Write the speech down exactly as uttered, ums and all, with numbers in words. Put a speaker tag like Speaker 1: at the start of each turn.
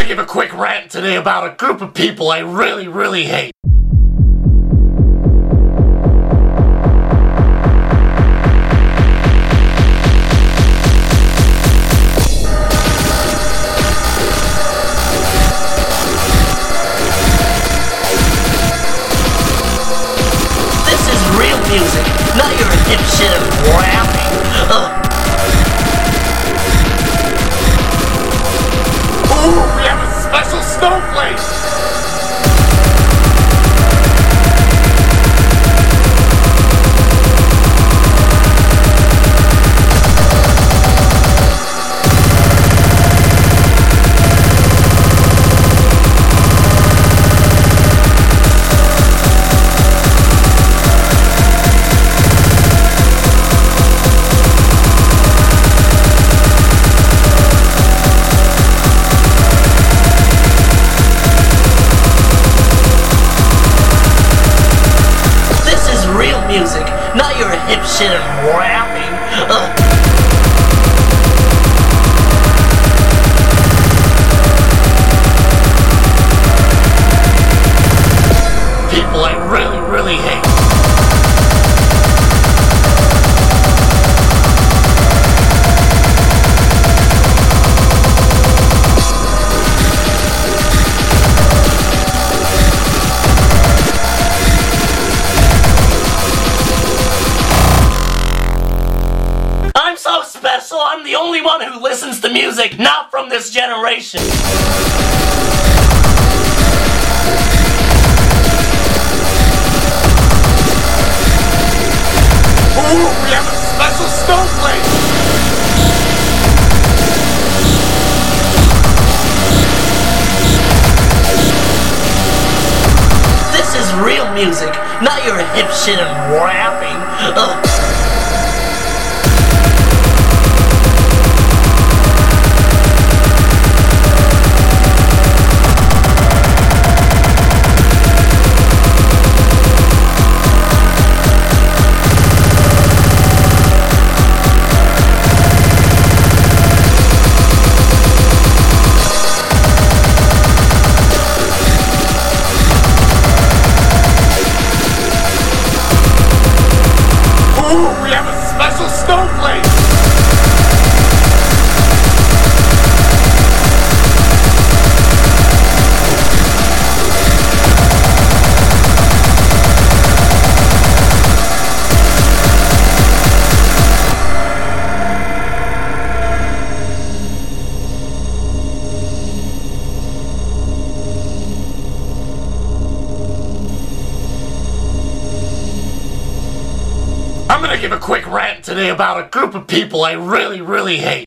Speaker 1: gonna give a quick rant today about a group of people I really, really hate.
Speaker 2: This is real music, not your dipshit of rapping. Ugh.
Speaker 1: Ooh, we have a special snowflake!
Speaker 2: Music, not your hip shit of rapping. Ugh.
Speaker 1: People I really, really hate.
Speaker 2: I'm so special, I'm the only one who listens to music not from this generation.
Speaker 1: Ooh, we have a special snowflake!
Speaker 2: This is real music, not your hip shit of rapping. Ugh.
Speaker 1: Ooh, we have a special snowflake! I'm gonna give a quick rant today about a group of people I really, really hate.